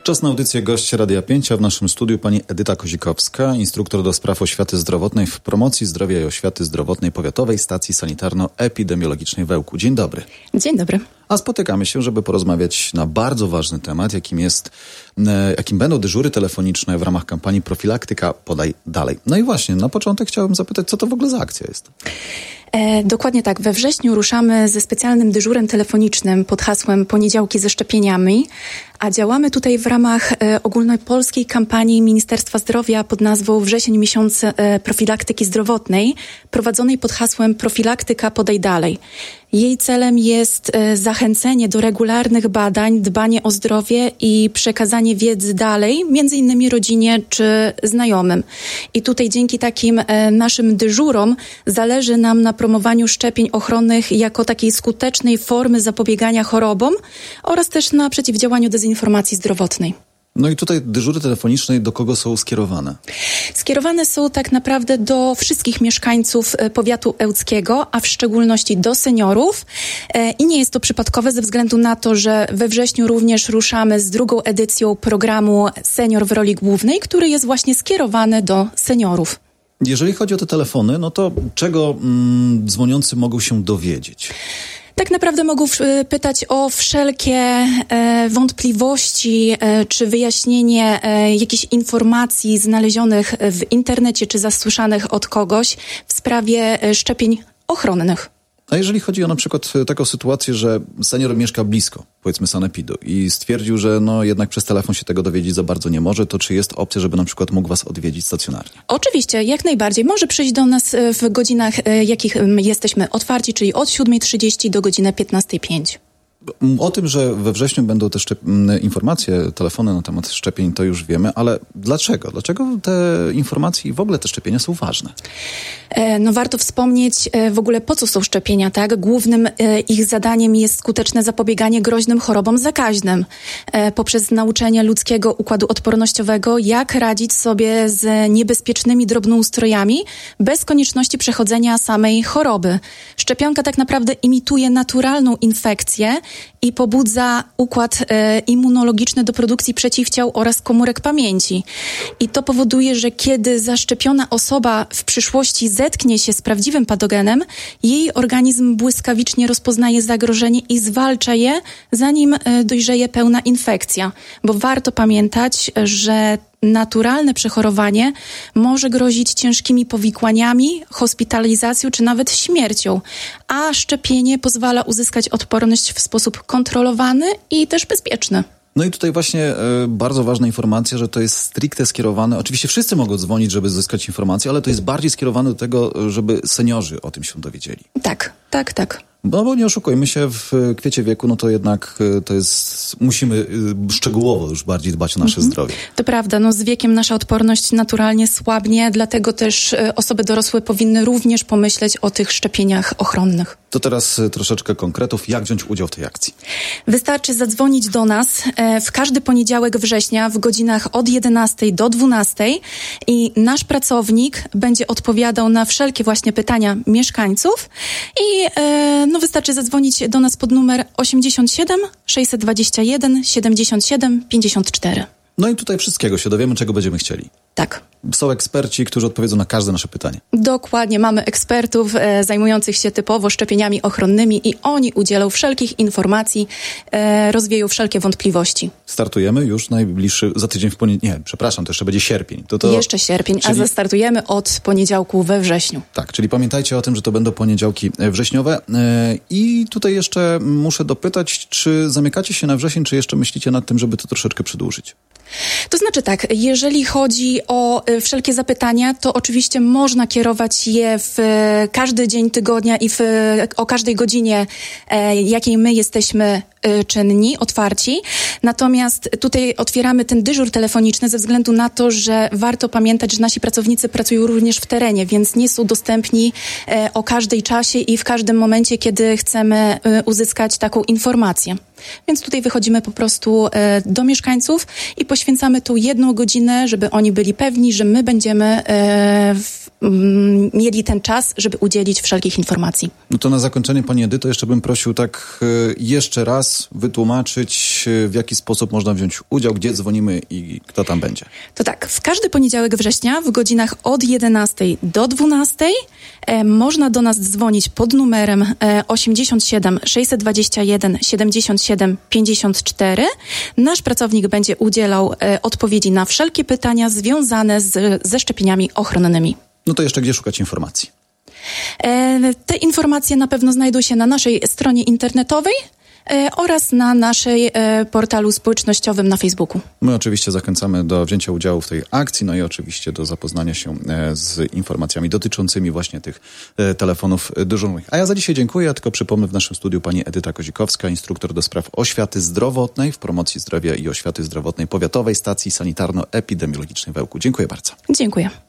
Czas na audycję Gość Radia 5, a w naszym studiu pani Edyta Kozikowska, instruktor do spraw oświaty zdrowotnej w promocji zdrowia i oświaty zdrowotnej Powiatowej Stacji Sanitarno-Epidemiologicznej w Ełku. Dzień dobry. Dzień dobry. A spotykamy się, żeby porozmawiać na bardzo ważny temat, jakim będą dyżury telefoniczne w ramach kampanii Profilaktyka Podaj Dalej. No i właśnie, na początek chciałbym zapytać, co to w ogóle za akcja jest? Dokładnie tak. We wrześniu ruszamy ze specjalnym dyżurem telefonicznym pod hasłem Poniedziałki ze szczepieniami, a działamy tutaj w ramach ogólnopolskiej kampanii Ministerstwa Zdrowia pod nazwą Wrzesień Miesiąc Profilaktyki Zdrowotnej, prowadzonej pod hasłem Profilaktyka Podaj Dalej. Jej celem jest zachęcenie do regularnych badań, dbanie o zdrowie i przekazanie wiedzy dalej, między innymi rodzinie czy znajomym. I tutaj dzięki takim naszym dyżurom zależy nam na promowaniu szczepień ochronnych jako takiej skutecznej formy zapobiegania chorobom oraz też na przeciwdziałaniu dezinformacji zdrowotnej. No i tutaj dyżury telefoniczne do kogo są skierowane? Skierowane są tak naprawdę do wszystkich mieszkańców powiatu ełckiego, a w szczególności do seniorów. I nie jest to przypadkowe ze względu na to, że we wrześniu również ruszamy z drugą edycją programu Senior w roli głównej, który jest właśnie skierowany do seniorów. Jeżeli chodzi o te telefony, no to czego dzwoniący mogą się dowiedzieć? Tak naprawdę mogą pytać o wszelkie wątpliwości czy wyjaśnienie jakichś informacji znalezionych w internecie czy zasłyszanych od kogoś w sprawie szczepień ochronnych. A jeżeli chodzi o na przykład taką sytuację, że senior mieszka blisko, powiedzmy sanepidu i stwierdził, że jednak przez telefon się tego dowiedzieć za bardzo nie może, to czy jest opcja, żeby na przykład mógł was odwiedzić stacjonarnie? Oczywiście, jak najbardziej. Może przyjść do nas w godzinach, jakich jesteśmy otwarci, czyli od 7:30 do godziny 15:05. O tym, że we wrześniu będą te informacje, telefony na temat szczepień, to już wiemy, ale dlaczego? Dlaczego te informacje i w ogóle te szczepienia są ważne? No warto wspomnieć w ogóle, po co są szczepienia, tak? Głównym ich zadaniem jest skuteczne zapobieganie groźnym chorobom zakaźnym poprzez nauczenie ludzkiego układu odpornościowego, jak radzić sobie z niebezpiecznymi drobnoustrojami bez konieczności przechodzenia samej choroby. Szczepionka tak naprawdę imituje naturalną infekcję i pobudza układ immunologiczny do produkcji przeciwciał oraz komórek pamięci. I to powoduje, że kiedy zaszczepiona osoba w przyszłości zetknie się z prawdziwym patogenem, jej organizm błyskawicznie rozpoznaje zagrożenie i zwalcza je, zanim dojrzeje pełna infekcja. Bo warto pamiętać, że naturalne przechorowanie może grozić ciężkimi powikłaniami, hospitalizacją czy nawet śmiercią, a szczepienie pozwala uzyskać odporność w sposób kontrolowany i też bezpieczny. No i tutaj właśnie bardzo ważna informacja, że to jest stricte skierowane, oczywiście wszyscy mogą dzwonić, żeby zyskać informacje, ale to jest bardziej skierowane do tego, żeby seniorzy o tym się dowiedzieli. Tak. No bo nie oszukujmy się, w kwiecie wieku, no to jednak musimy szczegółowo już bardziej dbać o nasze zdrowie. To prawda, no z wiekiem nasza odporność naturalnie słabnie, dlatego też osoby dorosłe powinny również pomyśleć o tych szczepieniach ochronnych. To teraz troszeczkę konkretów, jak wziąć udział w tej akcji? Wystarczy zadzwonić do nas w każdy poniedziałek września w godzinach od 11 do 12 i nasz pracownik będzie odpowiadał na wszelkie właśnie pytania mieszkańców i wystarczy zadzwonić do nas pod numer 87 621 77 54. No i tutaj wszystkiego się dowiemy, czego będziemy chcieli. Tak. Są eksperci, którzy odpowiedzą na każde nasze pytanie. Dokładnie, mamy ekspertów zajmujących się typowo szczepieniami ochronnymi i oni udzielą wszelkich informacji, rozwieją wszelkie wątpliwości. Startujemy już najbliższy, za tydzień to jeszcze będzie sierpień. Jeszcze sierpień, a zastartujemy od poniedziałku we wrześniu. Tak, czyli pamiętajcie o tym, że to będą poniedziałki wrześniowe. I tutaj jeszcze muszę dopytać, czy zamykacie się na wrzesień, czy jeszcze myślicie nad tym, żeby to troszeczkę przedłużyć? To znaczy tak, jeżeli chodzi o wszelkie zapytania, to oczywiście można kierować je w każdy dzień tygodnia i o każdej godzinie, jakiej my jesteśmy czynni, otwarci. Natomiast tutaj otwieramy ten dyżur telefoniczny ze względu na to, że warto pamiętać, że nasi pracownicy pracują również w terenie, więc nie są dostępni o każdej czasie i w każdym momencie, kiedy chcemy uzyskać taką informację. Więc tutaj wychodzimy po prostu do mieszkańców i poświęcamy tu 1 godzinę, żeby oni byli pewni, że my będziemy mieli ten czas, żeby udzielić wszelkich informacji. No to na zakończenie, Pani Edyto, jeszcze bym prosił tak jeszcze raz wytłumaczyć, w jaki sposób można wziąć udział, gdzie dzwonimy i kto tam będzie. To tak, w każdy poniedziałek września w godzinach od 11 do 12 można do nas dzwonić pod numerem 87 621 77 54. Nasz pracownik będzie udzielał odpowiedzi na wszelkie pytania związane ze szczepieniami ochronnymi. No to jeszcze gdzie szukać informacji? Te informacje na pewno znajdą się na naszej stronie internetowej oraz na naszej portalu społecznościowym na Facebooku. My oczywiście zachęcamy do wzięcia udziału w tej akcji, no i oczywiście do zapoznania się z informacjami dotyczącymi właśnie tych telefonów dyżurnych. A ja za dzisiaj dziękuję, ja tylko przypomnę w naszym studiu pani Edyta Kozikowska, instruktor do spraw oświaty zdrowotnej w promocji zdrowia i oświaty zdrowotnej Powiatowej Stacji Sanitarno-Epidemiologicznej w Ełku. Dziękuję bardzo. Dziękuję.